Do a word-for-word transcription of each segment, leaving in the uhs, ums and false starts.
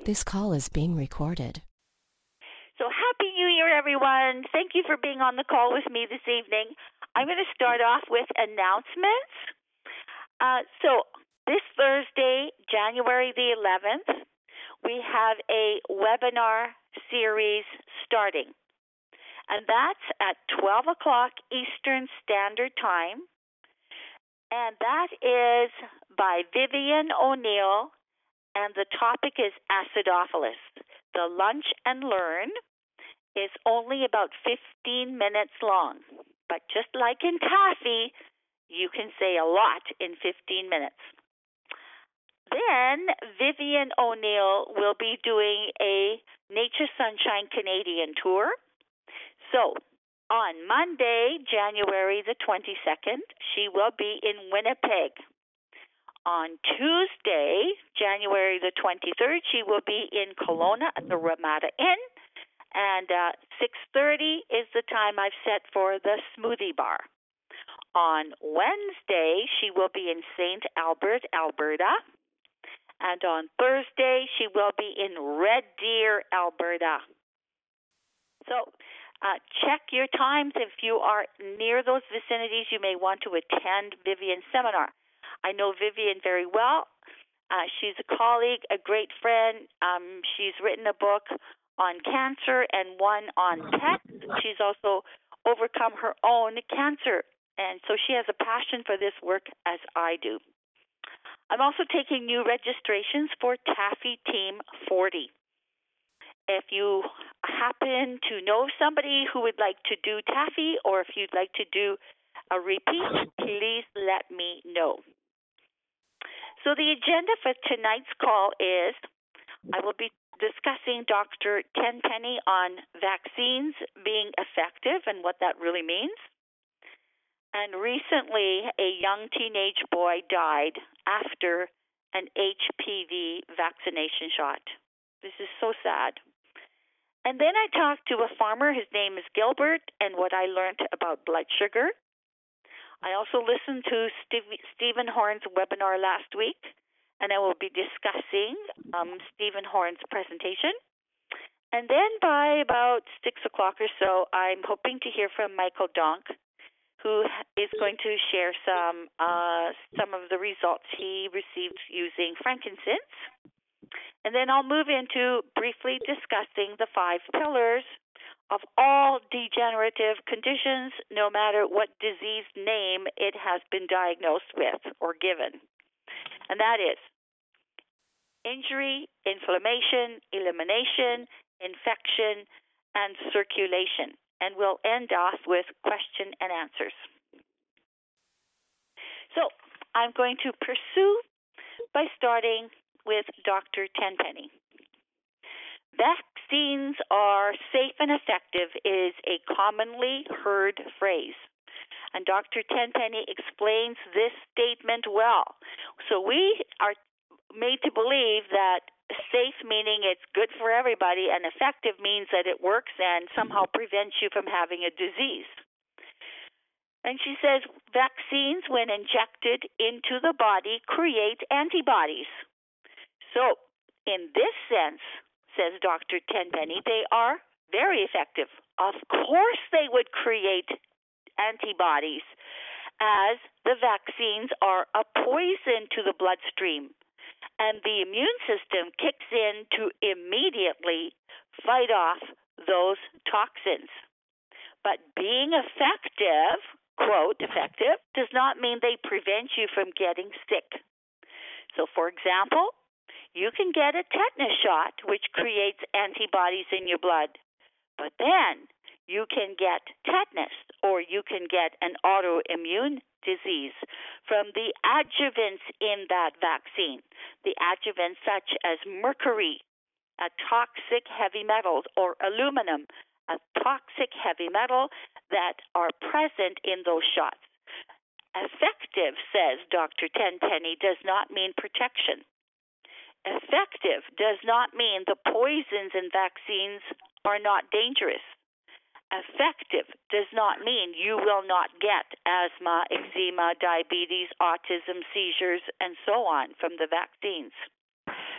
This call is being recorded. So Happy New Year, everyone. Thank you for being on the call with me this evening. I'm going to start off with announcements. Uh, so this Thursday, January the eleventh, we have a webinar series starting. And that's at twelve o'clock Eastern Standard Time. And that is by Vivian O'Neill. And the topic is acidophilus. The Lunch and Learn is only about fifteen minutes long. But just like in taffy, you can say a lot in fifteen minutes. Then Vivian O'Neill will be doing a Nature Sunshine Canadian tour. So on Monday, January the twenty-second, she will be in Winnipeg. On Tuesday, January the twenty-third, she will be in Kelowna at the Ramada Inn, and uh, six thirty is the time I've set for the smoothie bar. On Wednesday, she will be in Saint Albert, Alberta, and on Thursday, she will be in Red Deer, Alberta. So uh, check your times. If you are near those vicinities, you may want to attend Vivian's seminar. I know Vivian very well. Uh, she's a colleague, a great friend. Um, she's written a book on cancer and one on pets. She's also overcome her own cancer, and so she has a passion for this work as I do. I'm also taking new registrations for Taffy Team forty. If you happen to know somebody who would like to do taffy, or if you'd like to do a repeat, please let me know. So the agenda for tonight's call is I will be discussing Doctor Tenpenny on vaccines being effective and what that really means. And recently, a young teenage boy died after an H P V vaccination shot. This is so sad. And then I talked to a farmer. His name is Gilbert, and what I learned about blood sugar. I also listened to Steve, Stephen Horn's webinar last week, and I will be discussing um, Stephen Horn's presentation. And then by about six o'clock or so, I'm hoping to hear from Michael Donk, who is going to share some uh, some of the results he received using frankincense. And then I'll move into briefly discussing the five pillars of all degenerative conditions, no matter what disease name it has been diagnosed with or given. And that is injury, inflammation, elimination, infection, and circulation. And we'll end off with question and answers. So I'm going to pursue by starting with Doctor Tenpenny. Vaccines are safe and effective is a commonly heard phrase. And Doctor Tenpenny explains this statement well. So we are made to believe that safe meaning it's good for everybody, and effective means that it works and somehow prevents you from having a disease. And she says vaccines, when injected into the body, create antibodies. So in this sense, says Doctor Tenpenny, they are very effective. Of course they would create antibodies, as the vaccines are a poison to the bloodstream, and the immune system kicks in to immediately fight off those toxins. But being effective, quote, effective, does not mean they prevent you from getting sick. So, for example, you can get a tetanus shot, which creates antibodies in your blood. But then you can get tetanus, or you can get an autoimmune disease from the adjuvants in that vaccine. The adjuvants such as mercury, a toxic heavy metal, or aluminum, a toxic heavy metal that are present in those shots. Effective, says Doctor Tenpenny, does not mean protection. Effective does not mean the poisons in vaccines are not dangerous. Effective does not mean you will not get asthma, eczema, diabetes, autism, seizures, and so on from the vaccines.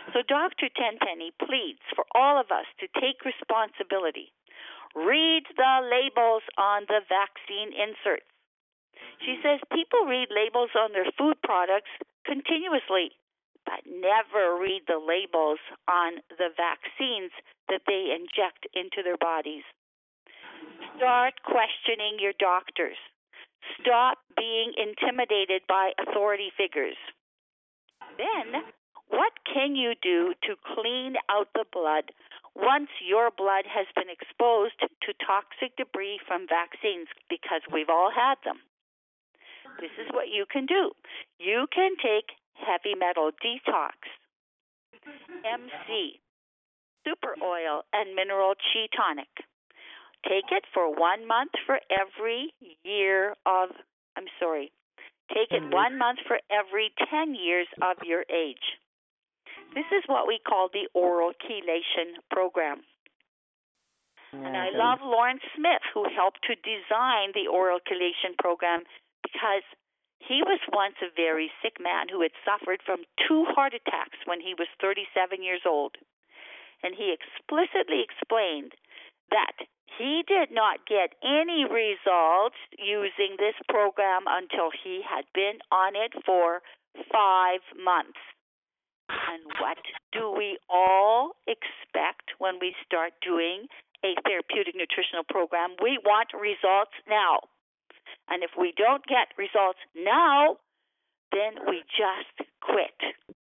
So Doctor Tenpenny pleads for all of us to take responsibility. Read the labels on the vaccine inserts. She says people read labels on their food products continuously, but never read the labels on the vaccines that they inject into their bodies. Start questioning your doctors. Stop being intimidated by authority figures. Then, what can you do to clean out the blood once your blood has been exposed to toxic debris from vaccines? Because we've all had them. This is what you can do. You can take heavy metal detox, M C, super oil, and mineral chi tonic. Take it for one month for every year of, I'm sorry, take it one month for every ten years of your age. This is what we call the oral chelation program. And I love Lawrence Smith, who helped to design the oral chelation program, because he was once a very sick man who had suffered from two heart attacks when he was thirty-seven years old. And he explicitly explained that he did not get any results using this program until he had been on it for five months. And what do we all expect when we start doing a therapeutic nutritional program? We want results now. And if we don't get results now, then we just quit.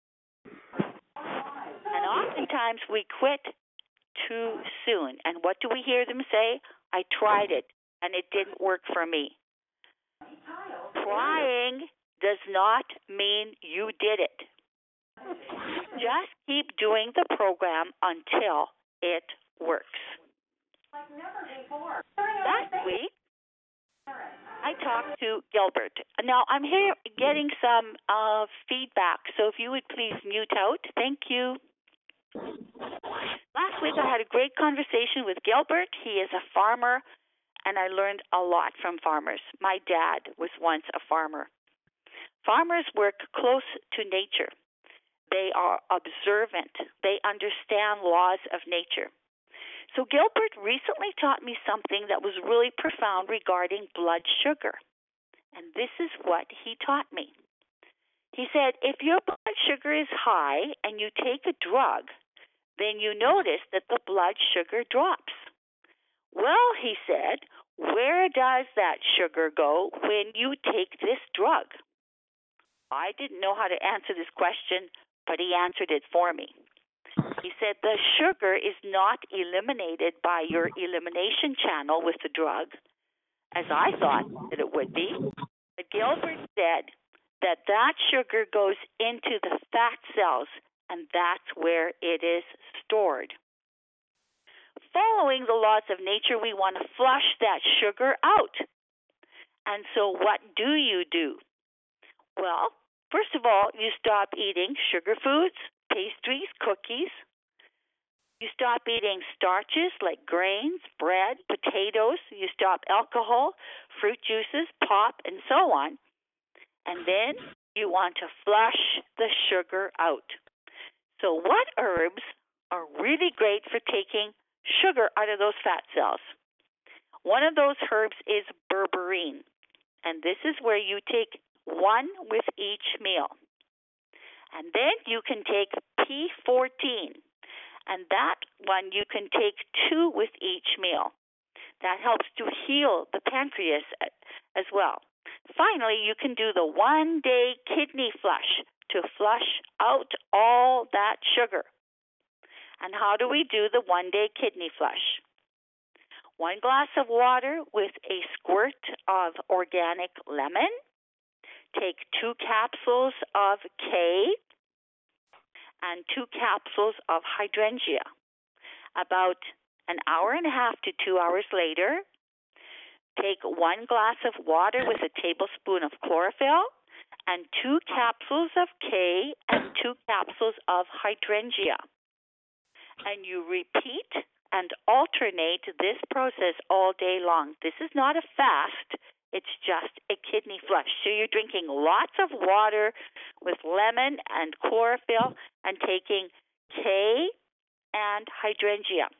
And oftentimes we quit too soon. And what do we hear them say? I tried it, and it didn't work for me. Trying does not mean you did it. Just keep doing the program until it works. Last week, I talked to Gilbert. Now, I'm here getting some uh, feedback, so if you would please mute out. Thank you. Last week, I had a great conversation with Gilbert. He is a farmer, and I learned a lot from farmers. My dad was once a farmer. Farmers work close to nature. They are observant. They understand laws of nature. So Gilbert recently taught me something that was really profound regarding blood sugar. And this is what he taught me. He said, if your blood sugar is high and you take a drug, then you notice that the blood sugar drops. Well, he said, where does that sugar go when you take this drug? I didn't know how to answer this question, but he answered it for me. He said the sugar is not eliminated by your elimination channel with the drug, as I thought that it would be. But Gilbert said that that sugar goes into the fat cells, and that's where it is stored. Following the laws of nature, we want to flush that sugar out. And so what do you do? Well, first of all, you stop eating sugar foods, pastries, cookies. You stop eating starches like grains, bread, potatoes. You stop alcohol, fruit juices, pop, and so on. And then you want to flush the sugar out. So what herbs are really great for taking sugar out of those fat cells? One of those herbs is berberine. And this is where you take one with each meal. And then you can take P fourteen. And that one you can take two with each meal. That helps to heal the pancreas as well. Finally, you can do the one-day kidney flush to flush out all that sugar. And how do we do the one-day kidney flush? One glass of water with a squirt of organic lemon. Take two capsules of K and two capsules of hydrangea. About an hour and a half to two hours later, take one glass of water with a tablespoon of chlorophyll and two capsules of K and two capsules of hydrangea. And you repeat and alternate this process all day long. This is not a fast. It's just a kidney flush. So you're drinking lots of water with lemon and chlorophyll and taking K, and hydrangea.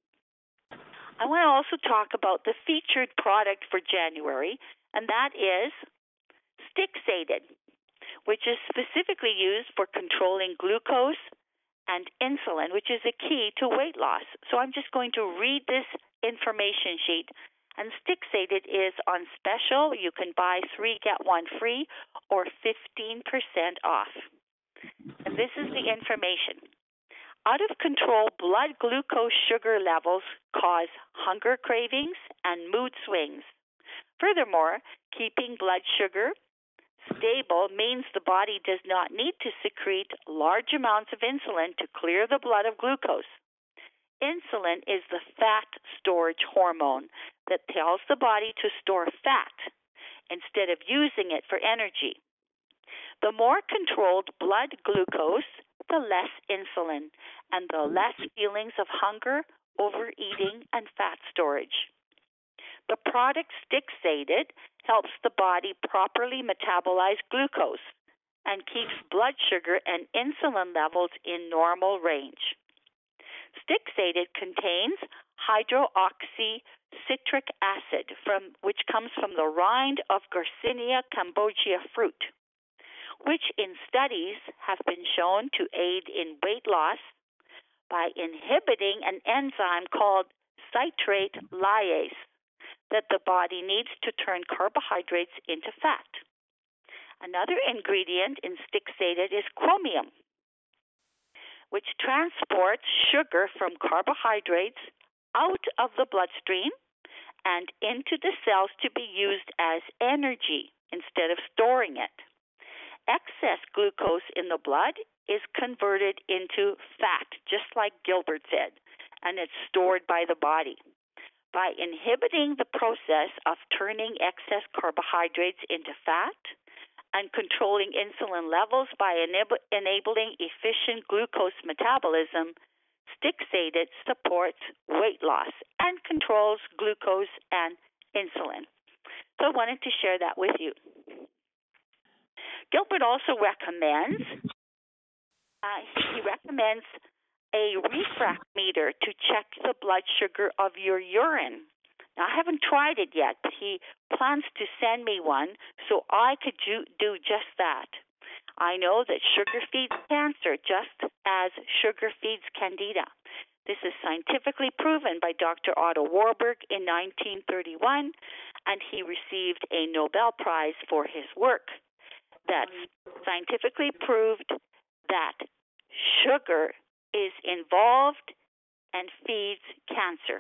I want to also talk about the featured product for January, and that is Stixated, which is specifically used for controlling glucose and insulin, which is a key to weight loss. So I'm just going to read this information sheet. And Stixated is on special. You can buy three, get one free, or fifteen percent off. And this is the information. Out of control blood glucose sugar levels cause hunger cravings and mood swings. Furthermore, keeping blood sugar stable means the body does not need to secrete large amounts of insulin to clear the blood of glucose. Insulin is the fat storage hormone that tells the body to store fat instead of using it for energy. The more controlled blood glucose, the less insulin, and the less feelings of hunger, overeating, and fat storage. The product Stixated helps the body properly metabolize glucose and keeps blood sugar and insulin levels in normal range. Stixated contains hydroxycitric acid, from, which comes from the rind of Garcinia cambogia fruit, which in studies have been shown to aid in weight loss by inhibiting an enzyme called citrate lyase that the body needs to turn carbohydrates into fat. Another ingredient in Stixated is chromium, which transports sugar from carbohydrates out of the bloodstream and into the cells to be used as energy instead of storing it. Excess glucose in the blood is converted into fat, just like Gilbert said, and it's stored by the body. By inhibiting the process of turning excess carbohydrates into fat and controlling insulin levels by enab- enabling efficient glucose metabolism, Stixated supports weight loss and controls glucose and insulin. So I wanted to share that with you. Gilbert also recommends, uh, he recommends a refractometer to check the blood sugar of your urine. Now, I haven't tried it yet, but he plans to send me one so I could do, do just that. I know that sugar feeds cancer just as sugar feeds candida. This is scientifically proven by Doctor Otto Warburg in nineteen thirty-one, and he received a Nobel Prize for his work. That's scientifically proved that sugar is involved and feeds cancer.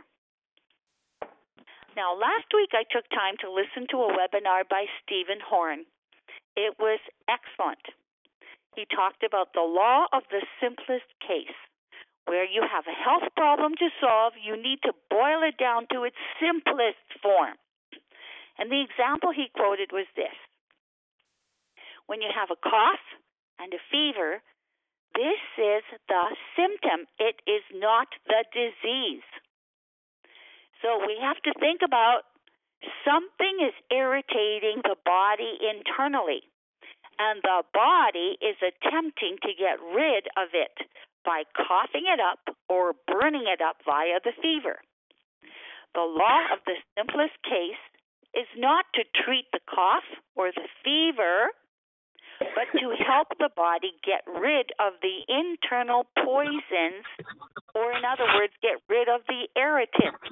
Now, last week I took time to listen to a webinar by Stephen Horn. It was excellent. He talked about the law of the simplest case. Where you have a health problem to solve, you need to boil it down to its simplest form. And the example he quoted was this. When you have a cough and a fever, this is the symptom. It is not the disease. So we have to think about something is irritating the body internally, and the body is attempting to get rid of it by coughing it up or burning it up via the fever. The law of the simplest case is not to treat the cough or the fever, but to help the body get rid of the internal poisons, or in other words, get rid of the irritants.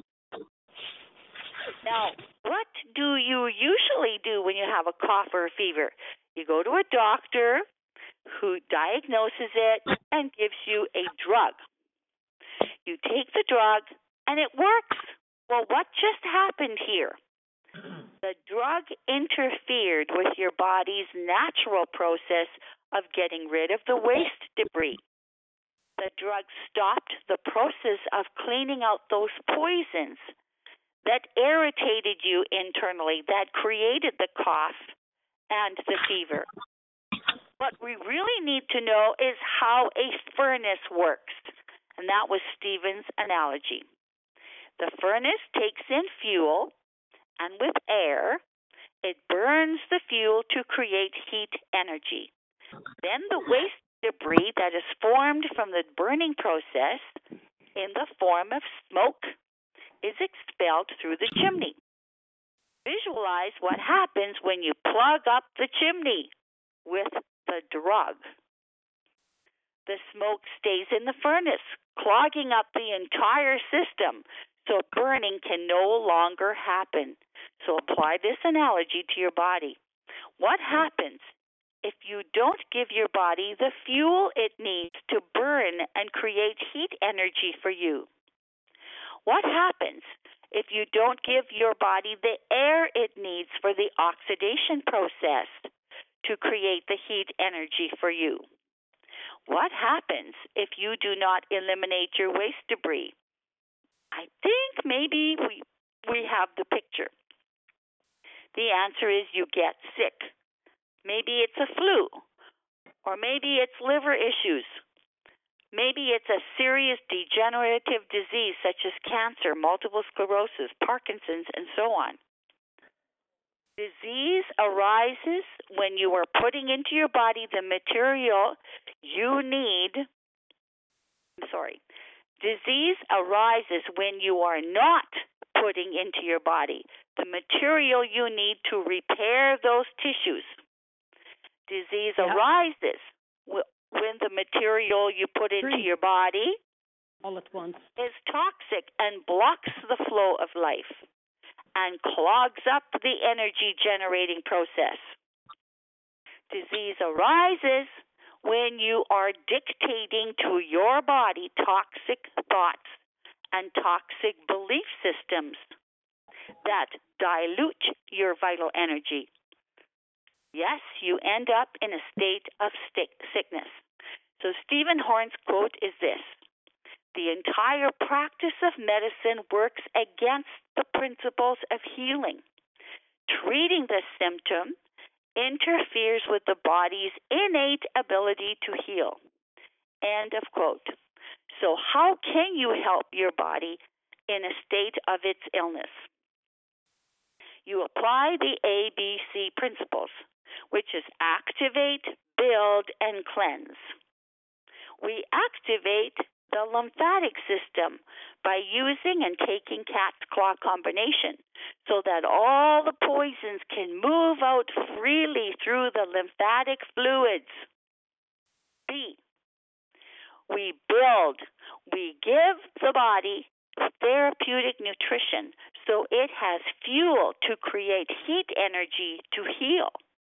Now, what do you usually do when you have a cough or a fever? You go to a doctor who diagnoses it and gives you a drug. You take the drug and it works. Well, what just happened here? The drug interfered with your body's natural process of getting rid of the waste debris. The drug stopped the process of cleaning out those poisons that irritated you internally, that created the cough and the fever. What we really need to know is how a furnace works, and that was Stephen's analogy. The furnace takes in fuel, and with air, it burns the fuel to create heat energy. Then the waste debris that is formed from the burning process in the form of smoke is expelled through the chimney. Visualize what happens when you plug up the chimney with the drug. The smoke stays in the furnace, clogging up the entire system, so burning can no longer happen. So apply this analogy to your body. What happens if you don't give your body the fuel it needs to burn and create heat energy for you? What happens if you don't give your body the air it needs for the oxidation process to create the heat energy for you? What happens if you do not eliminate your waste debris? I think maybe we we have the picture. The answer is you get sick. Maybe it's a flu, or maybe it's liver issues. Maybe it's a serious degenerative disease such as cancer, multiple sclerosis, Parkinson's, and so on. Disease arises when you are putting into your body the material you need. I'm sorry. Disease arises when you are not putting into your body the material you need to repair those tissues. Disease yeah. arises when the material you put into Three. your body all at once is toxic and blocks the flow of life and clogs up the energy generating process. Disease arises when you are dictating to your body toxic thoughts and toxic belief systems that dilute your vital energy. Yes, you end up in a state of sickness. So Stephen Horn's quote is this: the entire practice of medicine works against the principles of healing. Treating the symptom interferes with the body's innate ability to heal. End of quote. So how can you help your body in a state of its illness? You apply the A B C principles, which is activate, build, and cleanse. We activate the lymphatic system by using and taking cat's claw combination so that all the poisons can move out freely through the lymphatic fluids. B. We build. We give the body therapeutic nutrition so it has fuel to create heat energy to heal.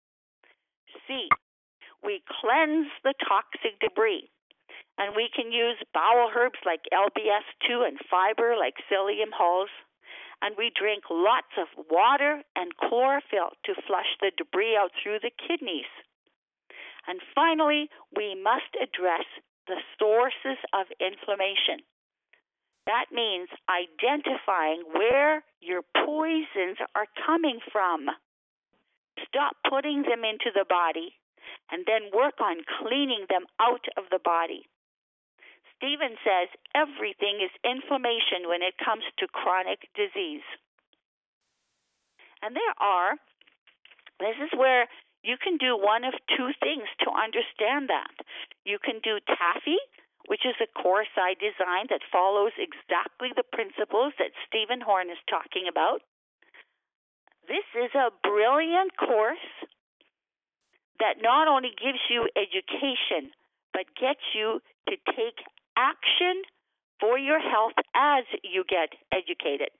C. We cleanse the toxic debris. And we can use bowel herbs like L B S two and fiber like psyllium hulls. And we drink lots of water and chlorophyll to flush the debris out through the kidneys. And finally, we must address the sources of inflammation. That means identifying where your poisons are coming from. Stop putting them into the body and then work on cleaning them out of the body. Stephen says everything is inflammation when it comes to chronic disease. And there are, this is where you can do one of two things to understand that. You can do Taffy, which is a course I designed that follows exactly the principles that Stephen Horn is talking about. This is a brilliant course that not only gives you education, but gets you to take action for your health as you get educated.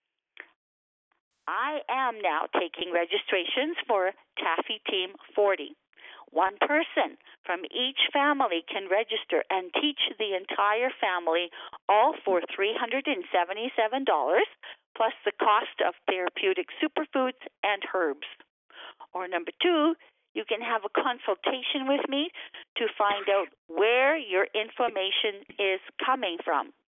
I am now taking registrations for Taffy Team forty. One person from each family can register and teach the entire family, all for three hundred seventy-seven dollars, plus the cost of therapeutic superfoods and herbs. Or number two, you can have a consultation with me to find out where your inflammation is coming from.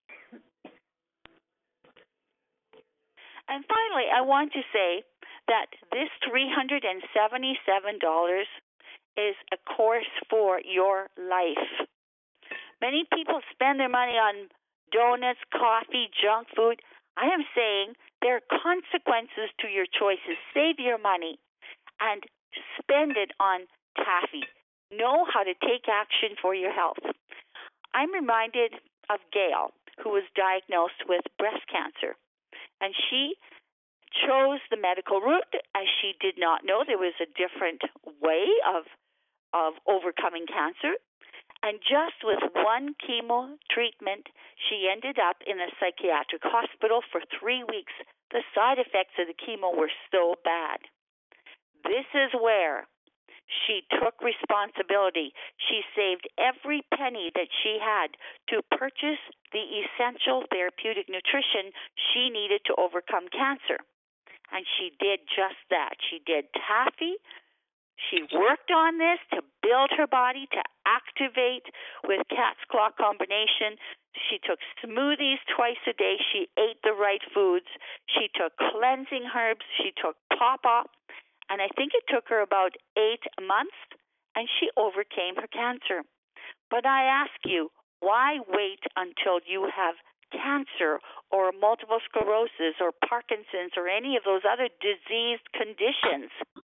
And finally, I want to say that this three hundred seventy-seven dollars is a course for your life. Many people spend their money on donuts, coffee, junk food. I am saying there are consequences to your choices. Save your money and spend it on Taffy. know how to take action for your health. I'm reminded of Gail, who was diagnosed with breast cancer, and she chose the medical route as she did not know there was a different way of of overcoming cancer. And just with one chemo treatment, she ended up in a psychiatric hospital for three weeks. The side effects of the chemo were so bad. This is where she took responsibility. She saved every penny that she had to purchase the essential therapeutic nutrition she needed to overcome cancer. And she did just that. She did Taffy. She worked on this to build her body, to activate with Cat's Claw combination. She took smoothies twice a day. She ate the right foods. She took cleansing herbs. She took pawpaw. And I think it took her about eight months, and she overcame her cancer. But I ask you, why wait until you have cancer or multiple sclerosis or Parkinson's or any of those other diseased conditions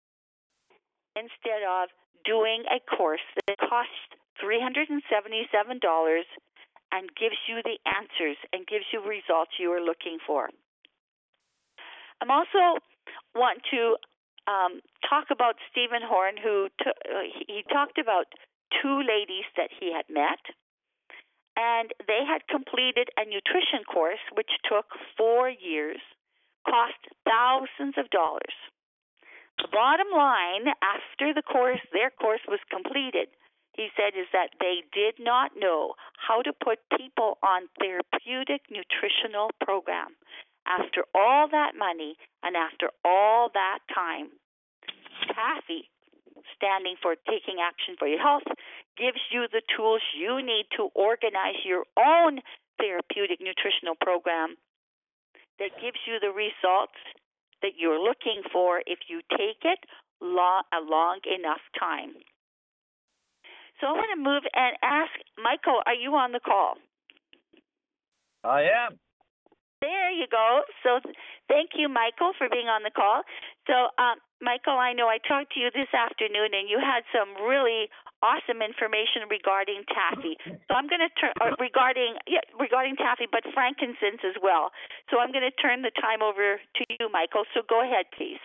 instead of doing a course that costs three hundred seventy-seven dollars and gives you the answers and gives you results you are looking for? I'm also want to um, talk about Stephen Horn, who t- he talked about two ladies that he had met, and they had completed a nutrition course which took four years, cost thousands of dollars. The bottom line, after the course, their course was completed, he said, is that they did not know how to put people on therapeutic nutritional program. After all that money and after all that time, Taffy, standing for Taking Action for Your Health, gives you the tools you need to organize your own therapeutic nutritional program that gives you the results that you're looking for if you take it long, a long enough time. So I want to move and ask, Michael, are you on the call? I am. There you go. So thank you, Michael, for being on the call. So, um, Michael, I know I talked to you this afternoon, and you had some really awesome information regarding Taffy. So I'm going to turn uh, regarding yeah, regarding Taffy, but frankincense as well. So I'm going to turn the time over to you, Michael. So go ahead, please.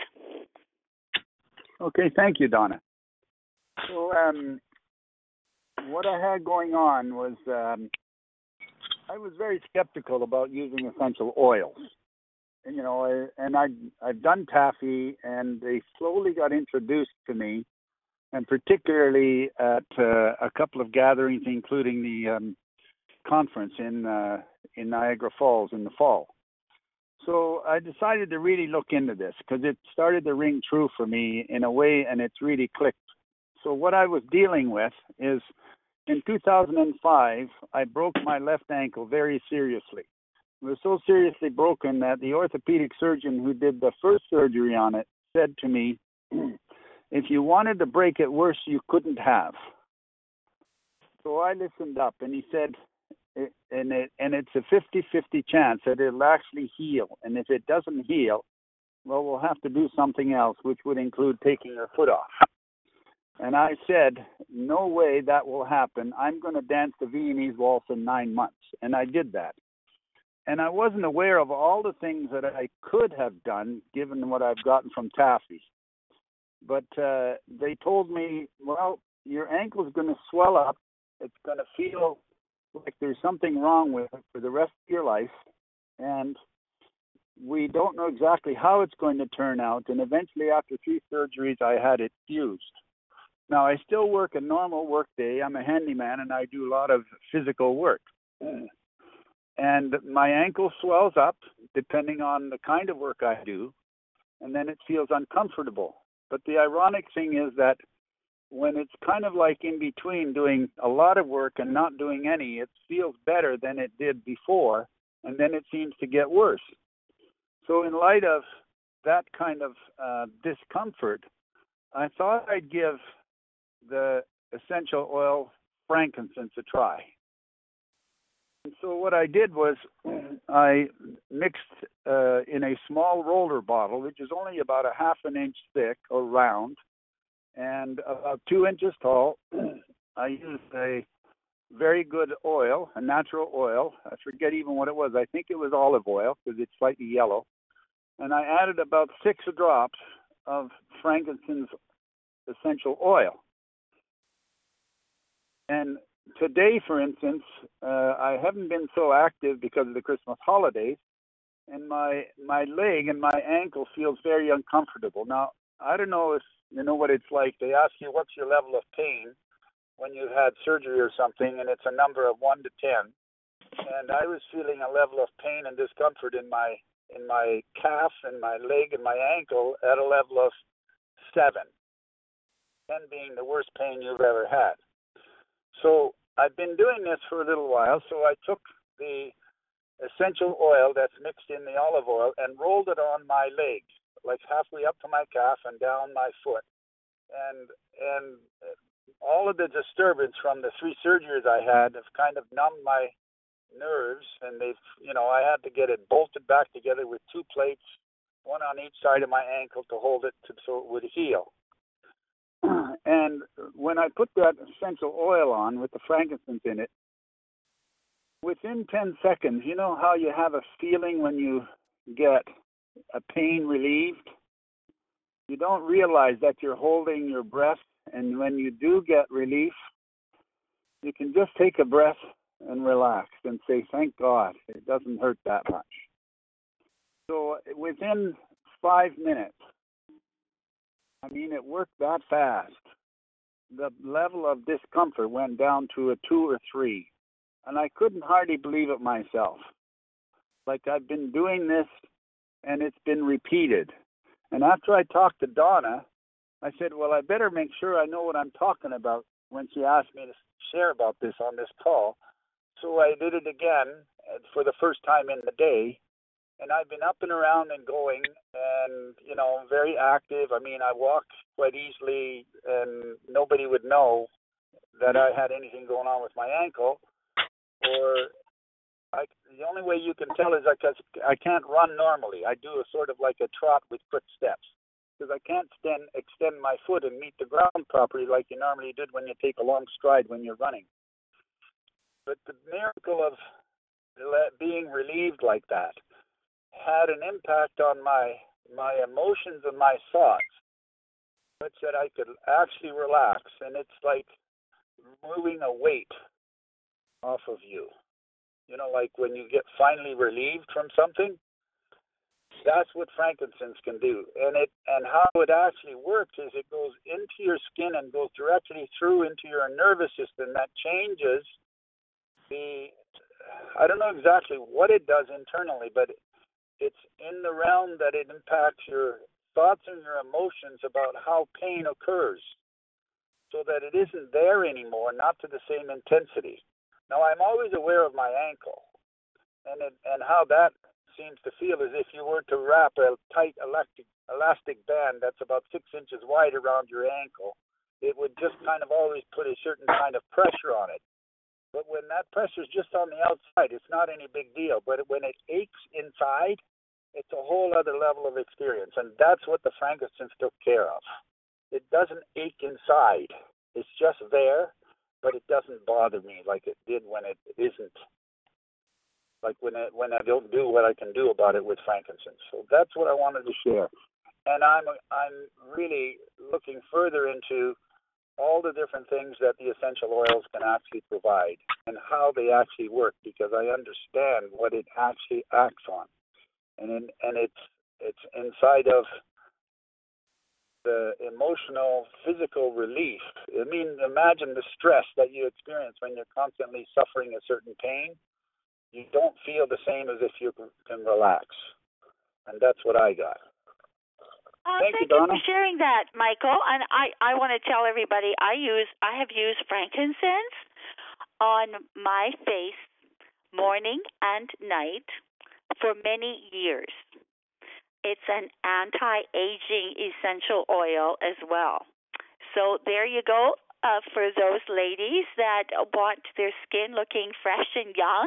Okay, thank you, Donna. So, um, what I had going on was um, I was very skeptical about using essential oils. And, you know, I, and I, I've done Taffy, and they slowly got introduced to me, and particularly at uh, a couple of gatherings, including the um, conference in uh, in Niagara Falls in the fall. So I decided to really look into this because it started to ring true for me in a way, and it's really clicked. So what I was dealing with is in two thousand five, I broke my left ankle very seriously. It was so seriously broken that the orthopedic surgeon who did the first surgery on it said to me, if you wanted to break it worse, you couldn't have. So I listened up, and he said, and it and it's a fifty-fifty chance that it'll actually heal. And if it doesn't heal, well, we'll have to do something else, which would include taking your foot off. And I said, no way that will happen. I'm going to dance the Viennese waltz in nine months. And I did that. And I wasn't aware of all the things that I could have done, given what I've gotten from Taffy. But uh, they told me, well, your ankle's going to swell up. It's going to feel like there's something wrong with it for the rest of your life. And we don't know exactly how it's going to turn out. And eventually, after three surgeries, I had it fused. Now, I still work a normal work day. I'm a handyman, and I do a lot of physical work. And my ankle swells up, depending on the kind of work I do, and then it feels uncomfortable. But the ironic thing is that when it's kind of like in between doing a lot of work and not doing any, it feels better than it did before, and then it seems to get worse. So in light of that kind of uh, discomfort, I thought I'd give the essential oil frankincense a try. And so what I did was I mixed uh, in a small roller bottle, which is only about a half an inch thick or round, and about two inches tall. I used a very good oil, a natural oil. I forget even what it was. I think it was olive oil because it's slightly yellow. And I added about six drops of frankincense essential oil. And today, for instance, uh, I haven't been so active because of the Christmas holidays, and my my leg and my ankle feels very uncomfortable. Now, I don't know if you know what it's like. They ask you what's your level of pain when you had surgery or something, and it's a number of one to ten. And I was feeling a level of pain and discomfort in my in my calf and my leg and my ankle at a level of seven, ten being the worst pain you've ever had. So I've been doing this for a little while, so I took the essential oil that's mixed in the olive oil and rolled it on my leg, like halfway up to my calf and down my foot. And and all of the disturbance from the three surgeries I had have kind of numbed my nerves, and they've, you know, I had to get it bolted back together with two plates, one on each side of my ankle to hold it to, so it would heal. And when I put that essential oil on with the frankincense in it, within ten seconds, you know how you have a feeling when you get a pain relieved? You don't realize that you're holding your breath, and when you do get relief, you can just take a breath and relax and say, thank God, it doesn't hurt that much. So within five minutes, I mean, it worked that fast. The level of discomfort went down to a two or three, and I couldn't hardly believe it myself. Like, I've been doing this, and it's been repeated. And after I talked to Donna, I said, well, I better make sure I know what I'm talking about when she asked me to share about this on this call. So I did it again for the first time in the day, and I've been up and around and going and, you know, very active. I mean, I walk quite easily, and nobody would know that I had anything going on with my ankle. Or I, the only way you can tell is because I can't run normally. I do a sort of like a trot with quick steps because I can't stand, extend my foot and meet the ground properly like you normally did when you take a long stride when you're running. But the miracle of being relieved like that had an impact on my my emotions and my thoughts, such that I could actually relax. And it's like moving a weight off of you. You know, like when you get finally relieved from something, that's what frankincense can do. And it and how it actually works is it goes into your skin and goes directly through into your nervous system. That changes the, I don't know exactly what it does internally, but it's in the realm that it impacts your thoughts and your emotions about how pain occurs, so that it isn't there anymore, not to the same intensity. Now, I'm always aware of my ankle, and it, and how that seems to feel as if you were to wrap a tight elastic, elastic band that's about six inches wide around your ankle. It would just kind of always put a certain kind of pressure on it. But when that pressure is just on the outside, it's not any big deal. But when it aches inside, it's a whole other level of experience. And that's what the frankincense took care of. It doesn't ache inside. It's just there, but it doesn't bother me like it did when it isn't. Like when it, when I don't do what I can do about it with frankincense. So that's what I wanted to share. And I'm I'm really looking further into all the different things that the essential oils can actually provide and how they actually work, because I understand what it actually acts on. And in, and it's it's inside of the emotional, physical relief. I mean, imagine the stress that you experience when you're constantly suffering a certain pain. You don't feel the same as if you can relax. And that's what I got. Oh, thank, thank you, you Donna. for sharing that, Michael. And I, I want to tell everybody I use I have used frankincense on my face morning and night for many years. It's an anti-aging essential oil as well. So there you go. Uh, for those ladies that want their skin looking fresh and young,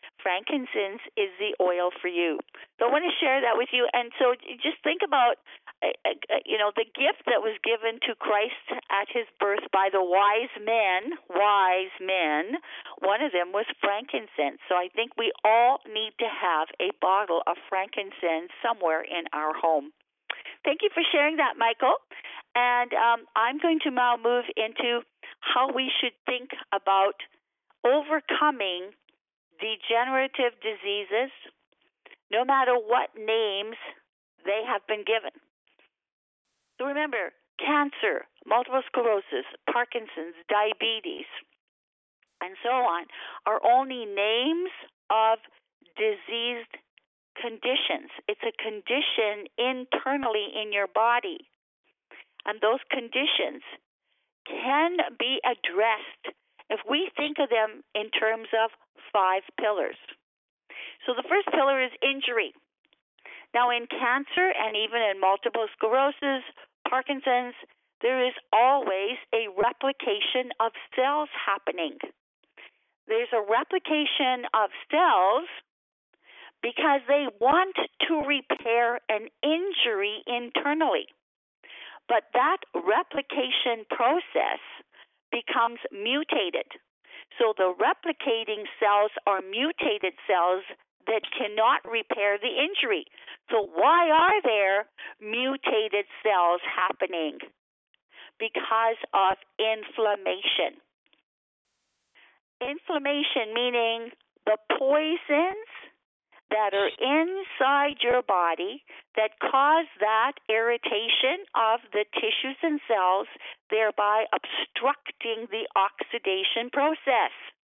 frankincense is the oil for you. So I want to share that with you. And so just think about uh, uh, you know, the gift that was given to Christ at his birth by the wise men, wise men, one of them was frankincense. So I think we all need to have a bottle of frankincense somewhere in our home. Thank you for sharing that, Michael. And um, I'm going to now move into how we should think about overcoming degenerative diseases, no matter what names they have been given. So remember, cancer, multiple sclerosis, Parkinson's, diabetes, and so on are only names of diseased conditions. It's a condition internally in your body. And those conditions can be addressed if we think of them in terms of five pillars. So the first pillar is injury. Now, in cancer and even in multiple sclerosis, Parkinson's, there is always a replication of cells happening. There's a replication of cells because they want to repair an injury internally. But that replication process becomes mutated. So the replicating cells are mutated cells that cannot repair the injury. So why are there mutated cells happening? Because of inflammation. Inflammation meaning the poisons that are inside your body that cause that irritation of the tissues and cells, thereby obstructing the oxidation process.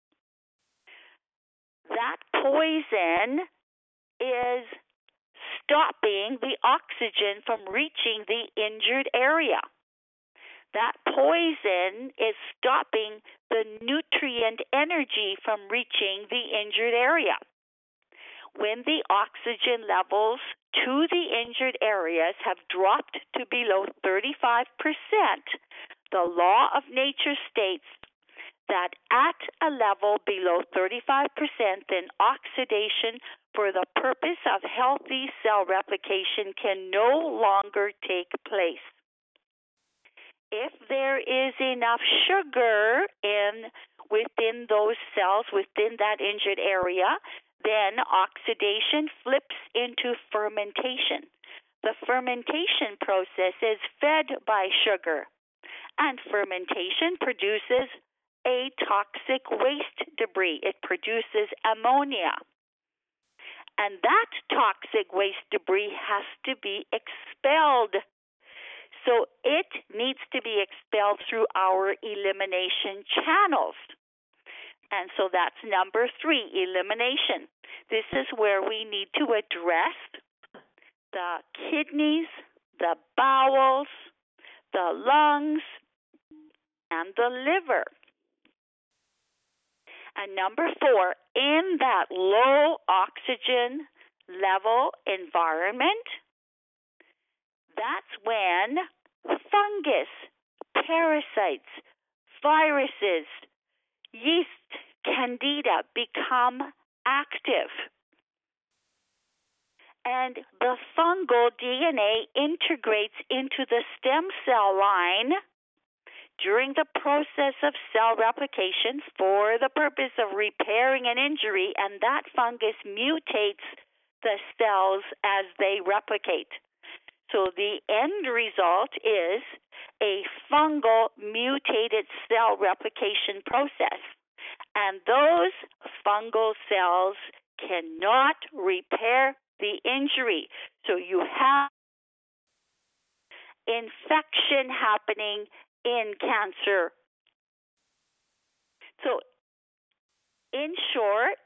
That poison is stopping the oxygen from reaching the injured area. That poison is stopping the nutrient energy from reaching the injured area. When the oxygen levels to the injured areas have dropped to below thirty-five percent, the law of nature states that at a level below thirty-five percent, then oxidation for the purpose of healthy cell replication can no longer take place. If there is enough sugar in within those cells, within that injured area, then oxidation flips into fermentation. The fermentation process is fed by sugar, and fermentation produces a toxic waste debris. It produces ammonia. And that toxic waste debris has to be expelled. So it needs to be expelled through our elimination channels. And so that's number three, elimination. This is where we need to address the kidneys, the bowels, the lungs, and the liver. And number four, in that low oxygen level environment, that's when fungus, parasites, viruses, yeast, candida become active. And the fungal D N A integrates into the stem cell line during the process of cell replication for the purpose of repairing an injury, and that fungus mutates the cells as they replicate. So the end result is a fungal mutated cell replication process. And those fungal cells cannot repair the injury. So you have infection happening in cancer. So in short,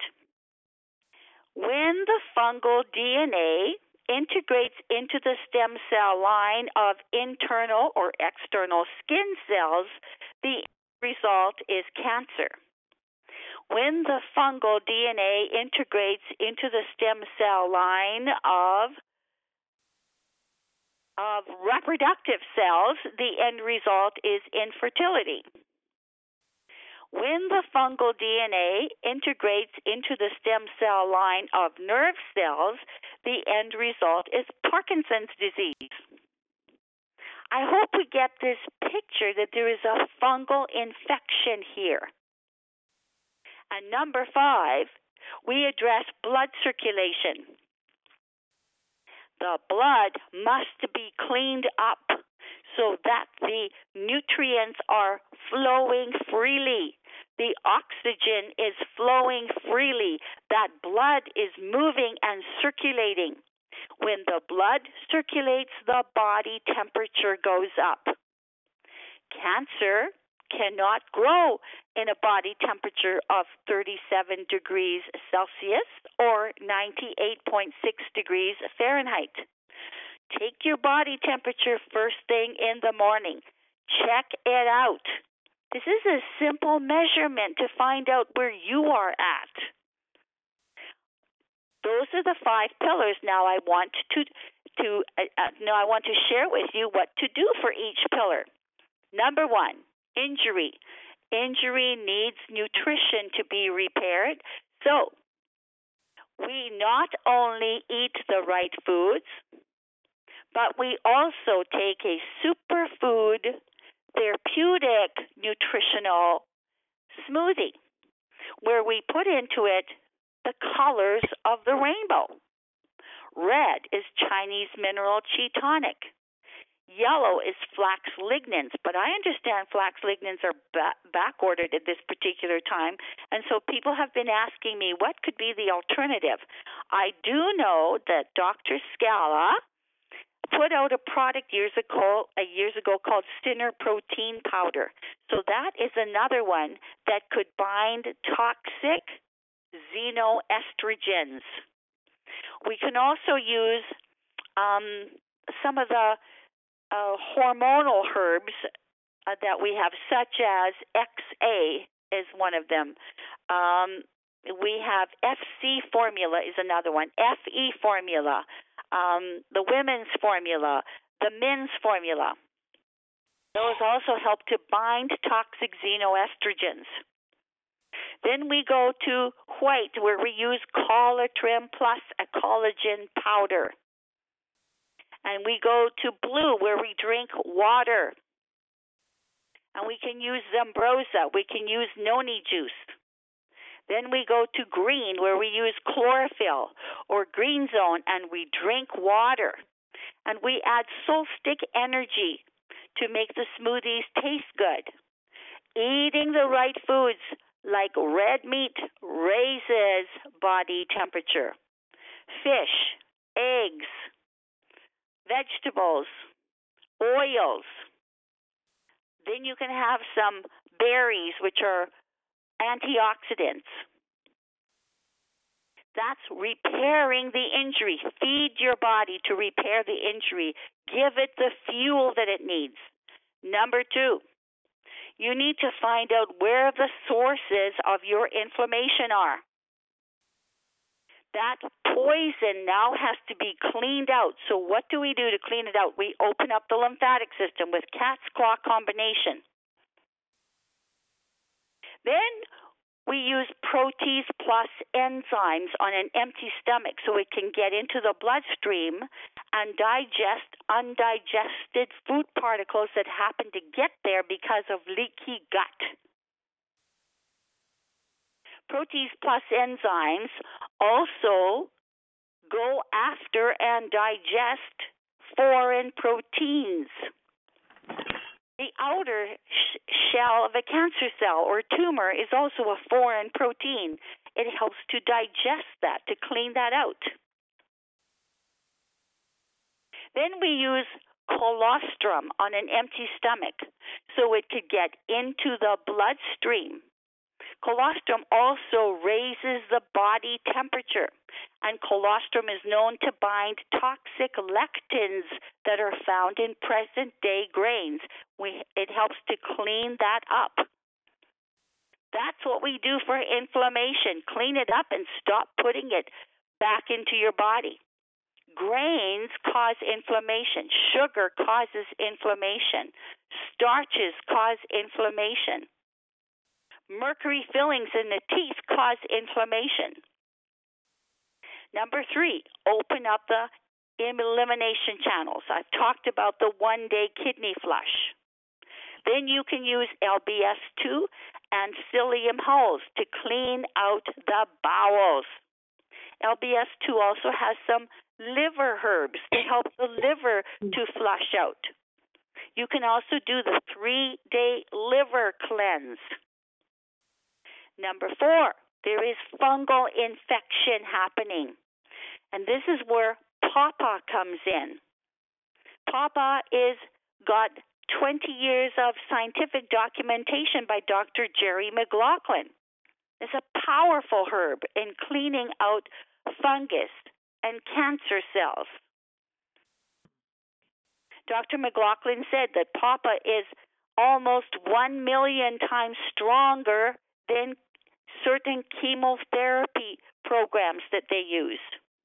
when the fungal D N A integrates into the stem cell line of internal or external skin cells, the result is cancer. When the fungal D N A integrates into the stem cell line of, of reproductive cells, the end result is infertility. When the fungal D N A integrates into the stem cell line of nerve cells, the end result is Parkinson's disease. I hope we get this picture that there is a fungal infection here. And number five, we address blood circulation. The blood must be cleaned up so that the nutrients are flowing freely. The oxygen is flowing freely. That blood is moving and circulating. When the blood circulates, the body temperature goes up. Cancer cannot grow in a body temperature of thirty-seven degrees Celsius or ninety-eight point six degrees Fahrenheit. Take your body temperature first thing in the morning. Check it out. This is a simple measurement to find out where you are at. Those are the five pillars. Now I want to to uh, uh, now I want to share with you what to do for each pillar. Number one, injury. Injury needs nutrition to be repaired. So we not only eat the right foods, but we also take a superfood, therapeutic, nutritional smoothie where we put into it the colors of the rainbow. Red is Chinese mineral qi tonic. Yellow is flax lignans, but I understand flax lignans are ba- back-ordered at this particular time, and so people have been asking me what could be the alternative. I do know that Doctor Scala put out a product years ago, uh, years ago called Sinner Protein Powder. So that is another one that could bind toxic xenoestrogens. We can also use um, some of the Uh, hormonal herbs uh, that we have, such as X A is one of them. Um, we have F C formula is another one, F E formula, um, the women's formula, the men's formula. Those also help to bind toxic xenoestrogens. Then we go to white, where we use Colatrim Plus, a collagen powder. And we go to blue, where we drink water. And we can use Zambrosa. We can use noni juice. Then we go to green, where we use chlorophyll or green zone, and we drink water. And we add Solstic Energy to make the smoothies taste good. Eating the right foods like red meat raises body temperature. Fish, eggs, vegetables, oils. Then you can have some berries, which are antioxidants. That's repairing the injury. Feed your body to repair the injury. Give it the fuel that it needs. Number two, you need to find out where the sources of your inflammation are. That poison now has to be cleaned out. So what do we do to clean it out? We open up the lymphatic system with cat's claw combination. Then we use Protease Plus enzymes on an empty stomach so it can get into the bloodstream and digest undigested food particles that happen to get there because of leaky gut. Protease Plus enzymes also go after and digest foreign proteins. The outer sh- shell of a cancer cell or tumor is also a foreign protein. It helps to digest that, to clean that out. Then we use colostrum on an empty stomach so it could get into the bloodstream. Colostrum also raises the body temperature, and colostrum is known to bind toxic lectins that are found in present-day grains. We, it helps to clean that up. That's what we do for inflammation. Clean it up and stop putting it back into your body. Grains cause inflammation. Sugar causes inflammation. Starches cause inflammation. Mercury fillings in the teeth cause inflammation. Number three, open up the elimination channels. I've talked about the one-day kidney flush. Then you can use L B S two and psyllium hulls to clean out the bowels. L B S two also has some liver herbs to help the liver to flush out. You can also do the three-day liver cleanse. Number four, there is fungal infection happening. And this is where Pawpaw comes in. Pawpaw is got twenty years of scientific documentation by Doctor Jerry McLaughlin. It's a powerful herb in cleaning out fungus and cancer cells. Doctor McLaughlin said that Pawpaw is almost one million times stronger than certain chemotherapy programs that they use.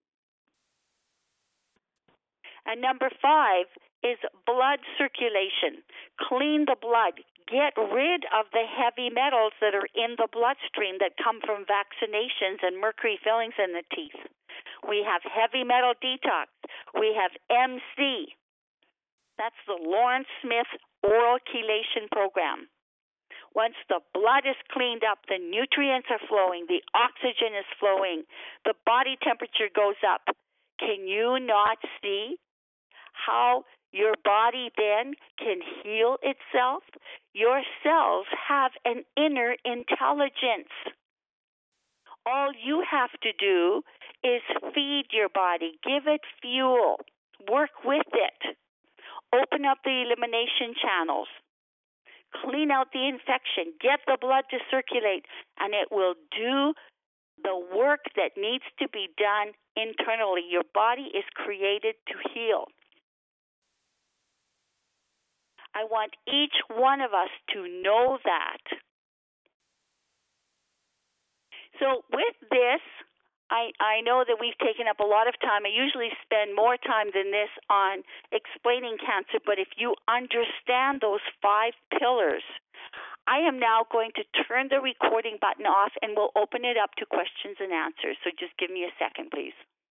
And number five is blood circulation. Clean the blood. Get rid of the heavy metals that are in the bloodstream that come from vaccinations and mercury fillings in the teeth. We have heavy metal detox. We have M C. That's the Lawrence Smith oral chelation program. Once the blood is cleaned up, the nutrients are flowing, the oxygen is flowing, the body temperature goes up. Can you not see how your body then can heal itself? Your cells have an inner intelligence. All you have to do is feed your body, give it fuel, work with it, open up the elimination channels, clean out the infection, get the blood to circulate, and it will do the work that needs to be done internally. Your body is created to heal. I want each one of us to know that. So with this, I, I know that we've taken up a lot of time. I usually spend more time than this on explaining cancer, but if you understand those five pillars, I am now going to turn the recording button off and we'll open it up to questions and answers. So just give me a second, please.